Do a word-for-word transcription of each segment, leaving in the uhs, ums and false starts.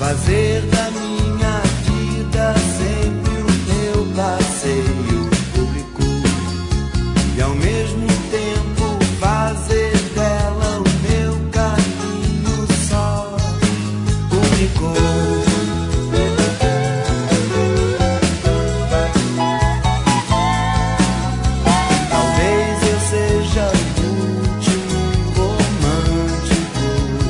fazer da minha vida sempre o meu passeio público e ao mesmo tempo fazer dela o meu caminho só único. Talvez eu seja o último romântico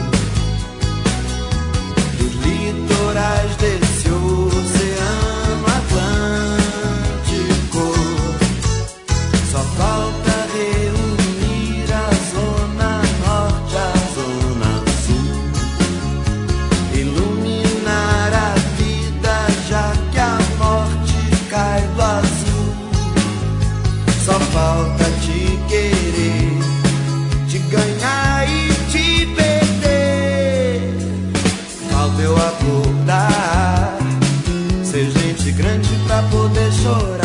dos litorais desse oceano Atlântico. Só falta reunir a zona norte à zona sul, iluminar a vida já que a morte cai do azul. Só falta te querer, te ganhar e te perder. Falta eu acordar, ser gente grande pra poder chorar.